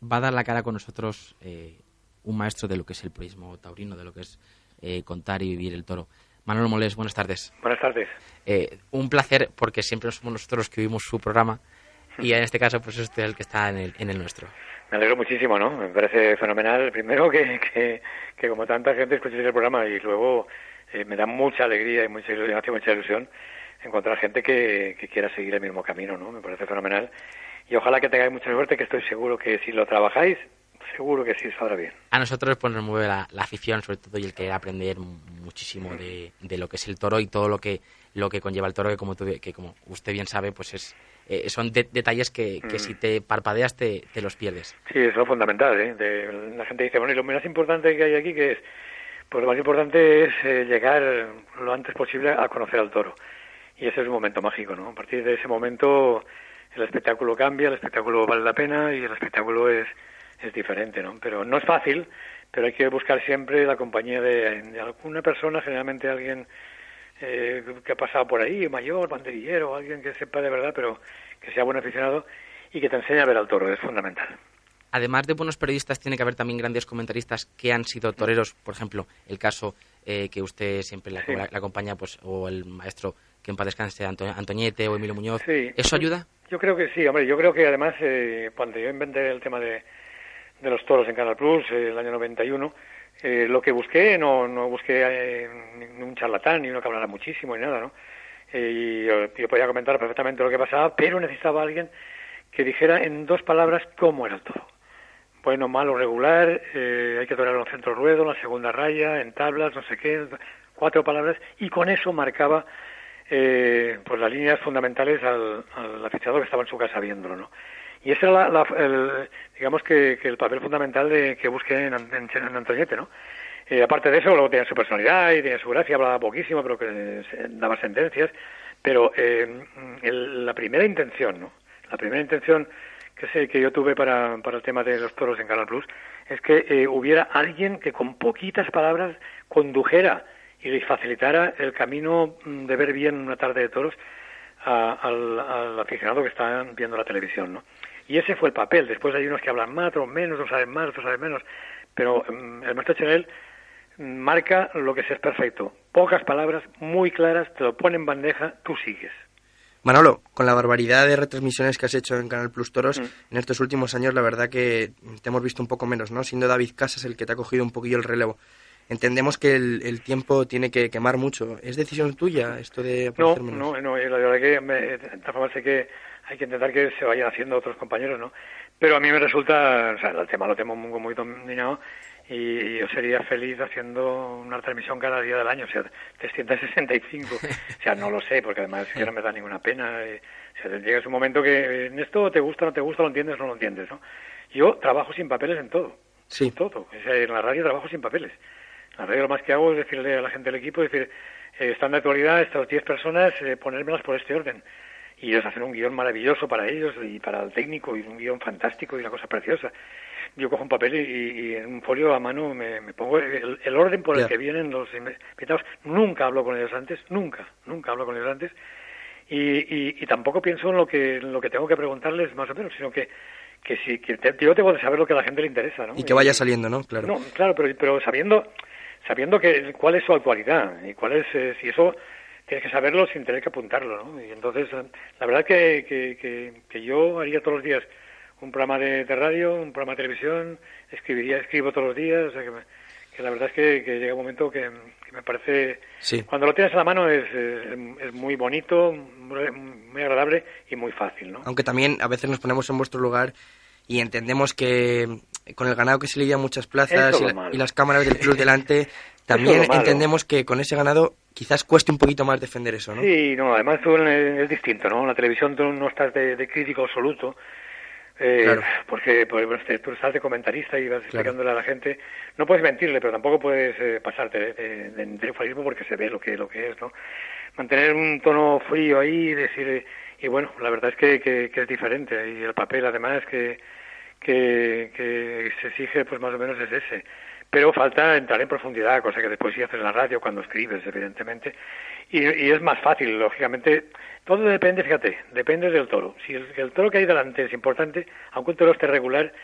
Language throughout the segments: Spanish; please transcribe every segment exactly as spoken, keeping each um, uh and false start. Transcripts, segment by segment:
va a dar la cara con nosotros eh, un maestro de lo que es el purismo taurino, de lo que es eh, contar y vivir el toro. Manolo Molés, buenas tardes. Buenas tardes. Eh, un placer, porque siempre somos nosotros los que vivimos su programa, y en este caso pues usted es el que está en el, en el nuestro. Me alegro muchísimo, ¿no? Me parece fenomenal, primero que, que, que como tanta gente escuche el programa, y luego eh, me da mucha alegría y mucha ilusión, hace mucha ilusión encontrar gente que, que quiera seguir el mismo camino, ¿no? Me parece fenomenal. Y ojalá que tengáis mucha suerte, que estoy seguro que si lo trabajáis, seguro que sí saldrá bien. A nosotros pues nos mueve la, la afición, sobre todo, y el querer aprender muchísimo de, de lo que es el toro y todo lo que lo que conlleva el toro, que como, tú, que como usted bien sabe, pues es eh, son de, detalles que, que mm. si te parpadeas te, te los pierdes. Sí, eso es fundamental, ¿eh? De, la gente dice, bueno, y lo más importante que hay aquí, que es? Pues lo más importante es eh, llegar lo antes posible a conocer al toro. Y ese es un momento mágico, ¿no? A partir de ese momento el espectáculo cambia, el espectáculo vale la pena y el espectáculo es, es diferente, ¿no? Pero no es fácil, pero hay que buscar siempre la compañía de, de alguna persona, generalmente alguien eh, que ha pasado por ahí, mayor, banderillero, alguien que sepa de verdad, pero que sea buen aficionado y que te enseñe a ver al toro, es fundamental. Además de buenos periodistas, tiene que haber también grandes comentaristas que han sido toreros. Por ejemplo, el caso eh, que usted siempre le, sí. le acompaña, pues, o el maestro que en paz descanse, Anto, Antoñete o Emilio Muñoz. Sí. ¿Eso ayuda? Yo creo que sí, hombre. Yo creo que además, eh, cuando yo inventé el tema de, de los toros en Canal Plus, eh, el año noventa y uno, eh, lo que busqué, no, no busqué eh, ni un charlatán, ni uno que hablara muchísimo, ni nada, ¿no? Eh, y yo, yo podía comentar perfectamente lo que pasaba, pero necesitaba a alguien que dijera en dos palabras cómo era el toro. Bueno, malo, regular, eh, hay que torearlo en centro ruedo, en la segunda raya, en tablas, no sé qué, cuatro palabras, y con eso marcaba eh, pues las líneas fundamentales al, al aficionado que estaba en su casa viéndolo, ¿no? Y ese era la, la, el, digamos que, que el papel fundamental de que busqué en, en, en Antoñete, ¿no? Eh, aparte de eso, luego tenía su personalidad y tenía su gracia, hablaba poquísimo, pero que daba sentencias, pero eh, el, la primera intención, ¿no? La primera intención que sé que yo tuve para, para el tema de los toros en Canal Plus, es que eh, hubiera alguien que con poquitas palabras condujera y les facilitara el camino de ver bien una tarde de toros a, al, al aficionado que está viendo la televisión, ¿no? Y ese fue el papel. Después hay unos que hablan más, otros menos, otros saben más, otros saben menos, pero um, el maestro Chanel marca lo que es perfecto. Pocas palabras, muy claras, te lo pone en bandeja, tú sigues. Manolo, con la barbaridad de retransmisiones que has hecho en Canal Plus Toros, mm. en estos últimos años, la verdad que te hemos visto un poco menos, ¿no? Siendo David Casas el que te ha cogido un poquillo el relevo. Entendemos que el, el tiempo tiene que quemar mucho. ¿Es decisión tuya esto de aparecer no, menos? No, no, la verdad que me, de esta forma sé que hay que intentar que se vayan haciendo otros compañeros, ¿no? Pero a mí me resulta, o sea, el tema lo tengo muy, muy dominado, y yo sería feliz haciendo una transmisión cada día del año, o sea, trescientos sesenta y cinco, o sea, no lo sé, porque además que no me da ninguna pena, eh, o sea, llega un momento que en esto te gusta, no te gusta, lo entiendes, no lo entiendes, ¿no? Yo trabajo sin papeles en todo, sí. en todo, o sea, en la radio trabajo sin papeles, en la radio lo más que hago es decirle a la gente del equipo, decir, eh, están de actualidad estas diez personas, eh, ponérmelas por este orden, y ellos hacen un guión maravilloso para ellos y para el técnico, y un guión fantástico y una cosa preciosa. Yo cojo un papel y, y en un folio a mano me, me pongo el, el orden por el yeah. que vienen los invitados. Nunca hablo con ellos antes, nunca, nunca hablo con ellos antes. Y, y, y tampoco pienso en lo que en lo que tengo que preguntarles más o menos, sino que que si que te, yo tengo que saber lo que a la gente le interesa, ¿no? Y que vaya saliendo, ¿no? Claro. No, claro, pero, pero sabiendo sabiendo que cuál es su actualidad y cuál es eh, si eso tienes que saberlo sin tener que apuntarlo, ¿no? Y entonces la verdad que que, que, que yo haría todos los días un programa de, de radio, un programa de televisión, escribiría, escribo todos los días, o sea que, me, que la verdad es que, que llega un momento que, que me parece, sí. cuando lo tienes a la mano es, es, es muy bonito, muy, muy agradable y muy fácil, ¿no? Aunque también a veces nos ponemos en vuestro lugar y entendemos que con el ganado que se lidia muchas plazas y, la, y las cámaras del club delante, también entendemos que con ese ganado quizás cueste un poquito más defender eso, ¿no? Sí, no, además tú es distinto, ¿no? En la televisión tú no estás de, de crítico absoluto. Eh, claro. Porque pues, tú estás de comentarista y vas explicándole claro. a la gente, no puedes mentirle, pero tampoco puedes eh, pasarte de, de, de, de triunfalismo porque se ve lo que lo que es, ¿no? Mantener un tono frío ahí, decir, eh, y bueno, la verdad es que, que, que es diferente, y el papel además que, que, que se exige pues más o menos es ese, pero falta entrar en profundidad, cosa que después sí haces en la radio cuando escribes, evidentemente, y, y es más fácil, lógicamente. Todo depende, fíjate, depende del toro. Si el, el toro que hay delante es importante, aunque un toro esté regular,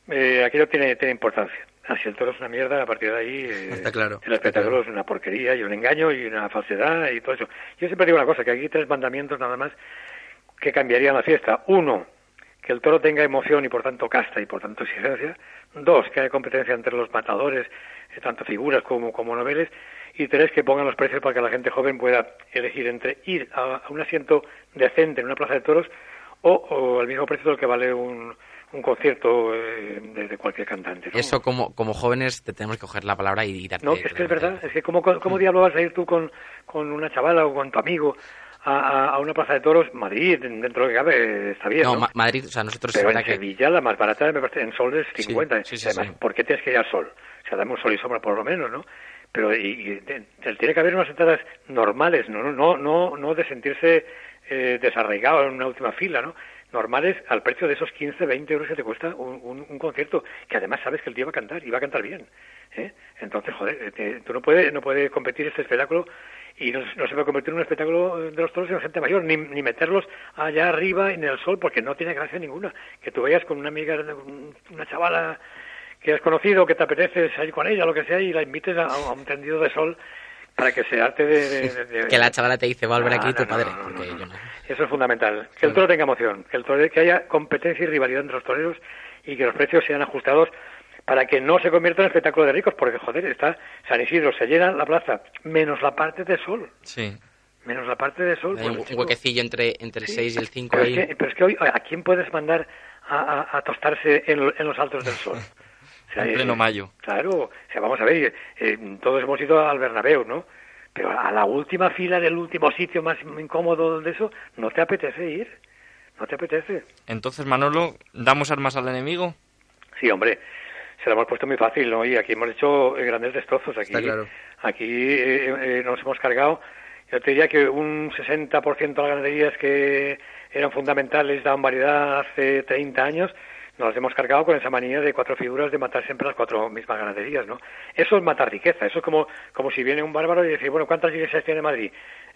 Eh, aquello tiene, tiene importancia. Ah, si el toro es una mierda, a partir de ahí eh, está claro, el espectáculo claro. es una porquería y un engaño y una falsedad y todo eso. Yo siempre digo una cosa, que aquí hay tres mandamientos nada más que cambiarían la fiesta. Uno, que el toro tenga emoción y por tanto casta y por tanto exigencia. Dos, que haya competencia entre los matadores, eh, tanto figuras como, como noveles. Y tres, que pongan los precios para que la gente joven pueda elegir entre ir a, a un asiento decente en una plaza de toros o, o al mismo precio del que vale un, un concierto eh, de, de cualquier cantante, ¿no? Eso como como jóvenes te tenemos que coger la palabra y, y darte... No, que es que es verdad, es que ¿cómo, cómo diablo vas a ir tú con, con una chavala o con tu amigo a, a, a una plaza de toros? Madrid, dentro de lo que cabe, está bien, No, ¿no? Ma- Madrid, o sea, nosotros... Pero es en que... Sevilla la más barata me parece en Sol es cincuenta. Sí, sí, sí, Además, sí. ¿por qué tienes que ir al Sol? O sea, dame un sol y sombra por lo menos, ¿no? Pero y, y, te- te- tiene que haber unas entradas normales, no no no no de sentirse eh, desarraigado en una última fila, ¿no? Normales al precio de esos quince, veinte euros que te cuesta un, un, un concierto, que además sabes que el tío va a cantar y va a cantar bien, ¿eh? Entonces, joder, te- tú no puedes no puedes competir este espectáculo y no, no se puede convertir en un espectáculo de los toros en gente mayor, ni, ni meterlos allá arriba en el sol, porque no tiene gracia ninguna. Que tú vayas con una amiga, una chavala que has conocido, que te apetece salir con ella, lo que sea, y la invites a, a un tendido de sol para que se arte de... de, de, de... Que la chavala te dice, va a volver Ah, aquí no, tu no, padre. no, no, Porque no. yo no. Eso es fundamental. Que el toro tenga emoción, que el toro, que haya competencia y rivalidad entre los toreros y que los precios sean ajustados para que no se convierta en espectáculo de ricos, porque, joder, está San Isidro, se llena la plaza, menos la parte de sol. Sí. Menos la parte de sol. Hay un, pues, un chico, huequecillo entre, entre el sí, seis y el cinco pero ahí. Es que, pero es que hoy, ¿a quién puedes mandar a, a, a tostarse en, lo- en los altos del sol? O sea, En pleno eh, mayo. Claro, o sea, vamos a ver, eh, todos hemos ido al Bernabéu, ¿no? Pero a la última fila del último sitio más incómodo de eso, no te apetece ir, no te apetece. Entonces, Manolo, ¿damos armas al enemigo? Sí, hombre, se lo hemos puesto muy fácil, ¿no? Y aquí hemos hecho eh, grandes destrozos. Aquí, Está claro. aquí eh, eh, nos hemos cargado, yo te diría que un sesenta por ciento de las ganaderías que eran fundamentales, daban variedad hace treinta años, nos las hemos cargado con esa manía de cuatro figuras de matar siempre las cuatro mismas ganaderías, ¿no? Eso es matar riqueza, eso es como, como si viene un bárbaro y dice, bueno, ¿cuántas iglesias tiene Madrid?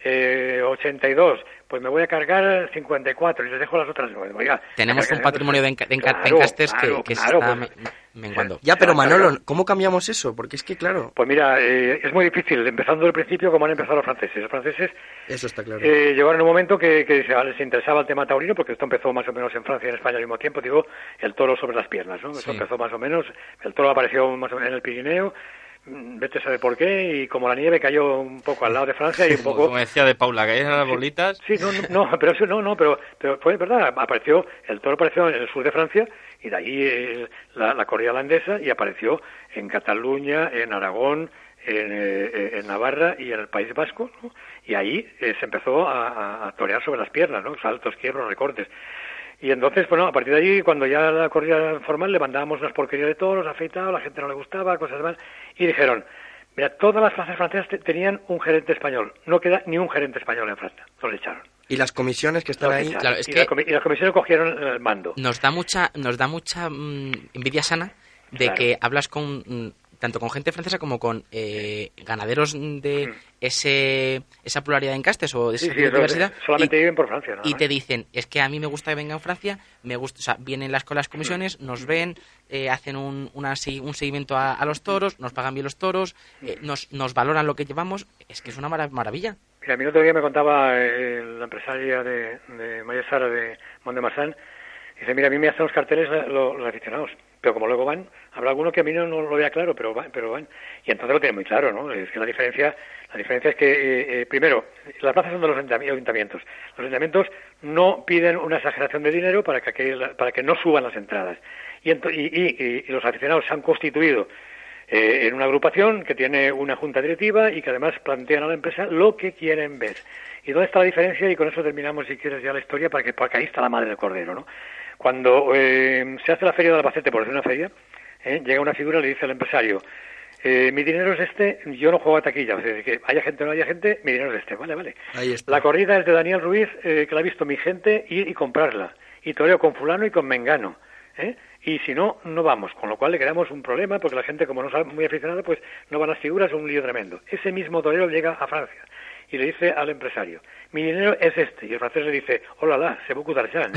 Eh, ochenta y dos, pues me voy a cargar cincuenta y cuatro y les dejo las otras nueve. Oiga, Tenemos un cargándose- patrimonio de, enca- de, enca- de Claro, encastes claro, que, que claro, se está pues- me- menguando. Ya, pero Se va a Manolo, cargar. ¿cómo cambiamos eso? Porque es que, claro, Pues mira, eh, es muy difícil, empezando del principio como han empezado los franceses. Los franceses eso está claro. eh, llegaron un momento que, que se- les interesaba el tema taurino, porque esto empezó más o menos en Francia y en España al mismo tiempo, digo, el toro sobre las piernas, ¿no? Eso Sí. empezó más o menos, el toro apareció más o menos en el Pirineo, mm, vete a saber por qué, y como la nieve cayó un poco al lado de Francia y un Como, poco... como decía de Paula, que eran las bolitas. Sí, no, no, no, pero eso no, no, pero, pero fue verdad, apareció, el toro apareció en el sur de Francia y de ahí eh, la, la corrida holandesa y apareció en Cataluña, en Aragón, en, eh, en Navarra y en el País Vasco, ¿no? Y ahí eh, se empezó a, a- a torear sobre las piernas, ¿no? Saltos, quiebros, recortes. Y entonces, bueno, a partir de allí, cuando ya la corrida formal, le mandábamos unas porquerías de toros, afeitados, la gente no le gustaba, cosas más, y dijeron, mira, todas las plazas francesas te- tenían un gerente español, no queda ni un gerente español en Francia, lo echaron. Y las comisiones que están Lo ahí, echaron. Claro, es y, que- la comi- y las comisiones cogieron el mando. Nos da mucha, nos da mucha mm, envidia sana de Claro. que hablas con mm, tanto con gente francesa como con eh, ganaderos de Mm. ese esa pluralidad de encastes o de Sí, esa sí, eso- diversidad solamente y, viven por Francia, nada y más. te dicen, es que a mí me gusta que venga en Francia, me gusta, o sea, vienen las con las comisiones, nos ven, eh, hacen un, una, se- un seguimiento a, a los toros, nos pagan bien los toros, eh, nos, nos valoran lo que llevamos, es que es una mara- maravilla. Mira, a mí el otro día me contaba eh, la empresaria de, de María Sara de Mont-de-Marsan, dice, mira, a mí me hacen los carteles eh, los, los aficionados, pero como luego van, habrá alguno que a mí no, no lo vea claro, pero van, pero van. Y entonces lo tiene muy claro, ¿no? Es que la diferencia, la diferencia es que, eh, eh, primero, las plazas son de los ayuntamientos. Los ayuntamientos no piden una exageración de dinero para que, aquel- para que no suban las entradas. Y, ento- y, y- y los aficionados se han constituido eh, en una agrupación que tiene una junta directiva y que además plantean a la empresa lo que quieren ver. ¿Y dónde está la diferencia? Y con eso terminamos, si quieres, ya la historia, para que, porque ahí está la madre del cordero, ¿no? Cuando eh, se hace la feria de Albacete, por decir una feria, eh, llega una figura y le dice al empresario, eh, mi dinero es este, yo no juego a taquilla, o sea, que haya gente o no haya gente, mi dinero es este, vale, vale. ahí está. La corrida es de Daniel Ruiz, eh, que la ha visto mi gente, ir y comprarla. Y toreo con fulano y con mengano. ¿eh? Y si no, no vamos. Con lo cual le creamos un problema, porque la gente, como no es muy aficionada, pues no van las figuras, es un lío tremendo. Ese mismo torero llega a Francia. y le dice al empresario, mi dinero es este, y el francés le dice, hola, la, c'est beaucoup d'argent.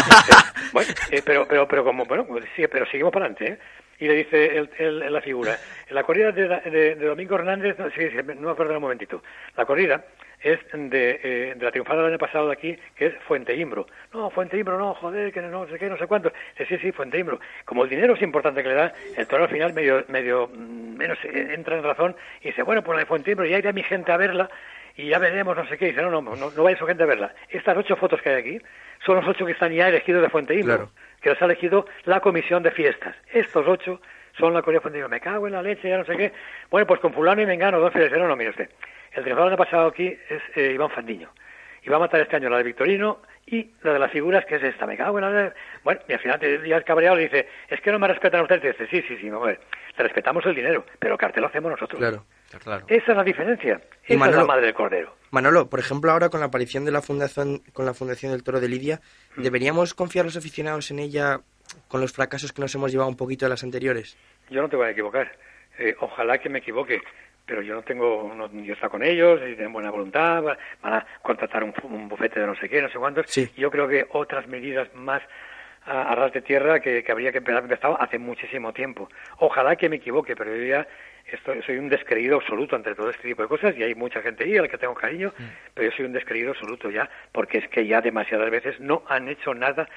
Bueno, eh, pero, pero, pero como, bueno, sí, pero seguimos para adelante, ¿eh? Y le dice el, el, la figura, la corrida de, de, de Domingo Hernández, no, sí, sí, no me acuerdo un momentito, la corrida es de, eh, de la triunfada del año pasado de aquí, que es Fuente Imbro. No, Fuente Imbro, no, joder, que no sé qué, no sé cuánto. Sí, sí, sí, Fuente Imbro. Como el dinero es importante que le da, el toro al final medio, medio menos entra en razón y dice, bueno, pues la de Fuente Imbro, ya irá mi gente a verla y ya veremos, no sé qué. Y dice, no, no, no, no vaya su gente a verla. Estas ocho fotos que hay aquí son los ocho que están ya elegidos de Fuente Imbro, claro, que los ha elegido la comisión de fiestas. Estos ocho son la corrida de Fuente Imbro. Me cago en la leche, ya no sé qué. Bueno, pues con fulano y mengano, dos fiestas. No, no, mire usted. El triunfador del año pasado aquí es eh, Iván Fandiño. Y va a matar este año la de Victorino y la de las figuras, que es esta. Me cago en la... Bueno, y al final te, ya el cabreado le dice, es que no me respetan ustedes. Y dice, sí, sí, sí, hombre, le respetamos el dinero, pero el cartel lo hacemos nosotros. Claro, claro. Esa es la diferencia. Y Esa Manolo, es la madre del cordero. Manolo, por ejemplo, ahora con la aparición de la fundación, con la Fundación del Toro de Lidia, mm. ¿deberíamos confiar los aficionados en ella con los fracasos que nos hemos llevado un poquito de las anteriores? Yo no te voy a equivocar. Eh, ojalá que me equivoque. Pero yo no tengo, no, yo estoy con ellos, y tienen buena voluntad, van a contratar un, un bufete de no sé qué, no sé cuántos. Sí. Yo creo que otras medidas más a, a ras de tierra que, que habría que empezar empezado hace muchísimo tiempo. Ojalá que me equivoque, pero yo ya estoy, soy un descreído absoluto ante todo este tipo de cosas y hay mucha gente ahí a la que tengo cariño, mm. pero yo soy un descreído absoluto ya, porque es que ya demasiadas veces no han hecho nada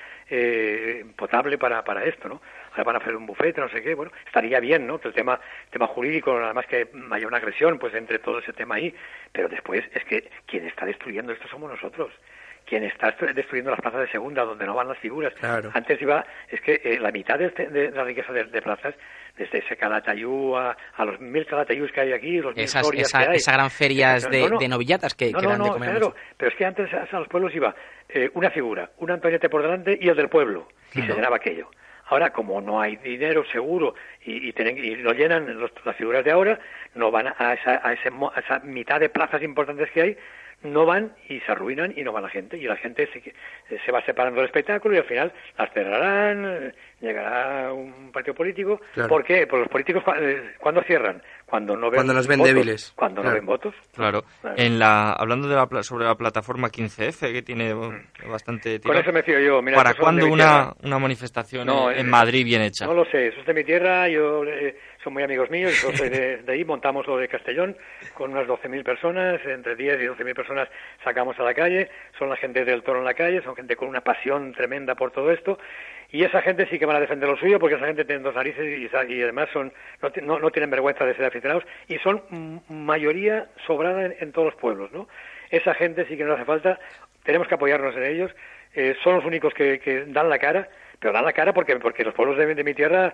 eh, potable para, para esto, ¿no? Ahora van a hacer un bufete, no sé qué, bueno, estaría bien, ¿no? Que el tema tema jurídico, nada más que haya una agresión, pues entre todo ese tema ahí, pero después es que quien está destruyendo esto somos nosotros. Quien está destruyendo las plazas de segunda, donde no van las figuras. Claro. Antes iba, es que eh, la mitad de, este, de la riqueza de, de plazas, desde ese Calatayú a, a los mil Calatayús que hay aquí, los mil Esas, historias esa, que hay. Esa gran ferias no, de, no, no. de novillatas que, no, que eran no, de no, comer claro, mucho. pero es que antes a, a los pueblos iba eh, una figura, un Antoñete por delante y el del pueblo, y uh-huh. se llenaba aquello. Ahora, como no hay dinero seguro y, y, tienen, y lo llenan los, las figuras de ahora, no van a esa, a, ese, a esa mitad de plazas importantes que hay, no van y se arruinan y no va la gente. Y la gente se, se va separando del espectáculo y al final las cerrarán, llegará un partido político. Claro. ¿Por qué? Pues los políticos, ¿cuándo cierran? Cuando no ven Cuando nos ven votos, débiles. Cuando claro. no ven votos. Claro. claro. En la, hablando de la, sobre la plataforma quince efe, que tiene mm. bastante tiro, con eso me fío yo. Mira, ¿para cuándo una, una manifestación no, en, en eh, Madrid bien hecha? No lo sé, eso es de mi tierra, yo eh, son muy amigos míos, yo soy de, de ahí, montamos lo de Castellón con unas doce mil personas, entre diez y doce mil personas sacamos a la calle, son la gente del toro en la calle, son gente con una pasión tremenda por todo esto, y esa gente sí que van a defender lo suyo, porque esa gente tiene dos narices y, y además son no, no, no tienen vergüenza de ser aficionados, y son mayoría sobrada en, en todos los pueblos, ¿no? Esa gente sí que nos hace falta, tenemos que apoyarnos en ellos, eh, son los únicos que, que dan la cara, pero dan la cara porque porque los pueblos de, de mi tierra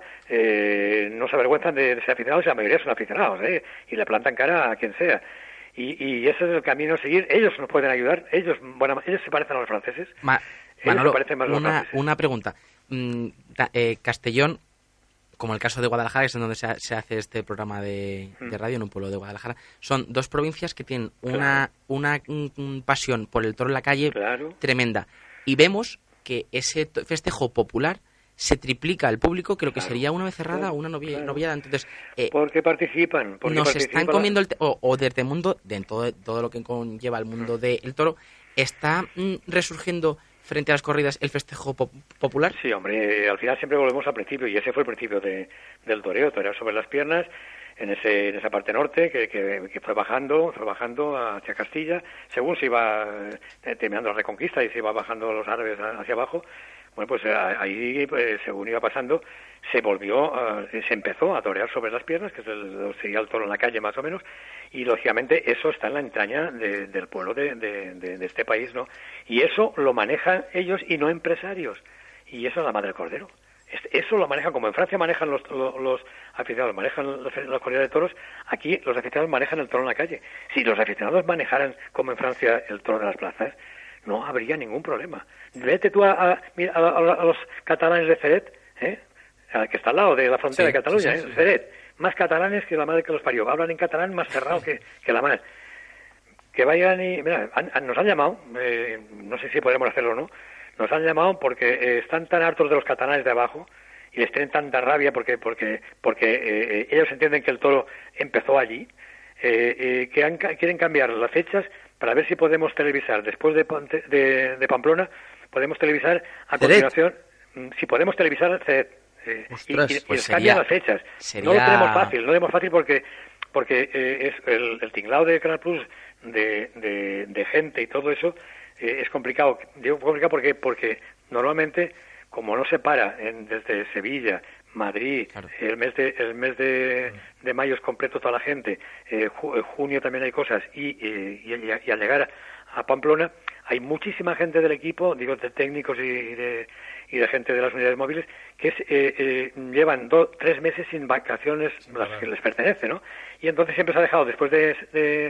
eh, no se avergüenzan de, de ser aficionados, y la mayoría son aficionados, ¿eh? Y le plantan cara a quien sea. Y, y ese es el camino a seguir. Ellos nos pueden ayudar. Ellos, bueno, ellos se parecen a los franceses. Ma, Manolo, una, una pregunta. Mm, ta, eh, Castellón, como el caso de Guadalajara, que es en donde se, se hace este programa de, mm. de radio, en un pueblo de Guadalajara, son dos provincias que tienen una, claro. una, una pasión por el toro en la calle claro. tremenda. Y vemos que ese festejo popular se triplica el público que lo que claro, sería una vez cerrada claro, una novia, claro. noviada. Entonces, eh, porque participan. Porque nos participan están comiendo, el te- o, o desde el mundo, de todo, todo lo que conlleva el mundo del toro, está mm, resurgiendo frente a las corridas el festejo pop- popular. Sí, hombre, al final siempre volvemos al principio, y ese fue el principio de, del toreo, torear sobre las piernas, en ese en esa parte norte, que, que, que fue bajando, fue bajando hacia Castilla, según se iba eh, terminando la Reconquista y se iba bajando los árabes hacia abajo. Bueno, pues ahí, pues, según iba pasando, se volvió, uh, se empezó a torear sobre las piernas, que es el, sería el toro en la calle más o menos, y lógicamente eso está en la entraña de, del pueblo de, de, de, de este país, ¿no? Y eso lo manejan ellos y no empresarios, y eso es la madre del cordero. Eso lo manejan como en Francia manejan los, los, los aficionados, manejan las corridas de toros, aquí los aficionados manejan el toro en la calle. Si los aficionados manejaran como en Francia el toro de las plazas, no habría ningún problema. Vete tú a, a, a, a los catalanes de Ceret, ¿eh? que está al lado de la frontera sí, de Cataluña, sí, sí, ¿eh? sí. Ceret, más catalanes que la madre que los parió, hablan en catalán más cerrado que, que la madre. Que vayan y... Mira, han, han, nos han llamado, eh, no sé si podremos hacerlo o no, nos han llamado porque eh, están tan hartos de los catalanes de abajo y les tienen tanta rabia porque porque porque eh, ellos entienden que el toro empezó allí, eh, eh, que han, quieren cambiar las fechas para ver si podemos televisar después de, Ponte, de, de Pamplona, podemos televisar a Ceret. continuación, si podemos televisar Ceret, eh, Ostras, y, y, pues y cambian sería- las fechas. sería- No lo tenemos fácil, no lo tenemos fácil porque porque eh, es el, el tinglado de Canal Plus de, de, de gente y todo eso eh, es complicado. Digo complicado porque porque normalmente como no se para en, desde Sevilla, Madrid, Claro. el mes de el mes de, de mayo es completo toda la gente, eh, ju- junio también hay cosas y, eh, y, y, y al llegar a Pamplona hay muchísima gente del equipo, digo de técnicos y de y de gente de las unidades móviles que es, eh, eh, llevan dos, tres meses sin vacaciones las que les pertenece, ¿no? Y entonces siempre se ha dejado después de, de,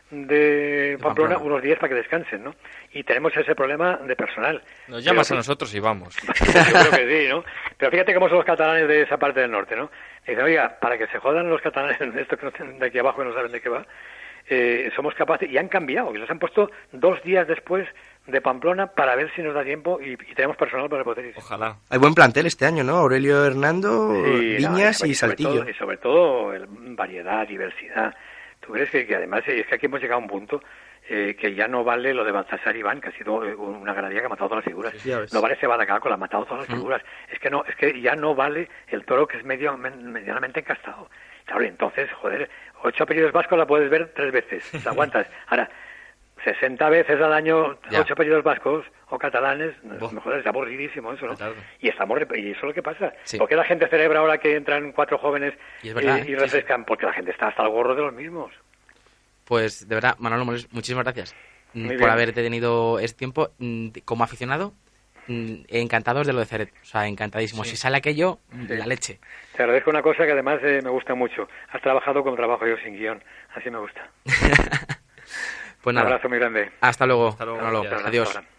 de Pamplona, Pamplona. unos días para que descansen, ¿no? Y tenemos ese problema de personal. Nos llamas Pero- a nosotros y vamos. Yo creo que sí, ¿no? Pero fíjate cómo son los catalanes de esa parte del norte, ¿no? Dicen, oiga, para que se jodan los catalanes de esto que no tienen de aquí abajo y no saben de qué va, eh, somos capaces, y han cambiado, que los han puesto dos días después de Pamplona para ver si nos da tiempo y, y tenemos personal para poder ir. Ojalá. Hay buen plantel este año, ¿no? Aurelio Hernando, Sí, no, Viñas sobre- y sobre Saltillo. todo- y sobre todo el- variedad, diversidad. Tú crees que, que además eh, es que aquí hemos llegado a un punto eh, que ya no vale lo de Baltasar Iván, que ha sido eh, una ganadería que ha matado todas las figuras. Sí, ya ves. No vale ese Badacal, que ha matado todas las figuras. Es que no, es que ya no vale el toro que es medio men- medianamente encastado. Claro, y entonces, joder, ocho apellidos vascos la puedes ver tres veces, te aguantas. Ahora, sesenta veces al año, Ya. ocho apellidos vascos o catalanes, Buah. mejor es aburridísimo eso, ¿no? Claro. Y estamos rep- y eso es lo que pasa. Sí. ¿Por qué la gente celebra ahora que entran cuatro jóvenes Y es verdad, y, y ¿eh? refrescan? Porque la gente está hasta el gorro de los mismos. Pues de verdad, Manolo Molés, muchísimas gracias mm, Muy por bien. haberte tenido este tiempo. Mm, Como aficionado, mm, encantados de lo de Ceret. O sea, encantadísimo. Si sale aquello, Sí. la leche. Te agradezco una cosa que además eh, me gusta mucho. Has trabajado como trabajo yo sin guión. Así me gusta. Pues Un nada, abrazo muy grande. hasta luego. Hasta luego, Manolo. gracias. Adiós. Hasta ahora.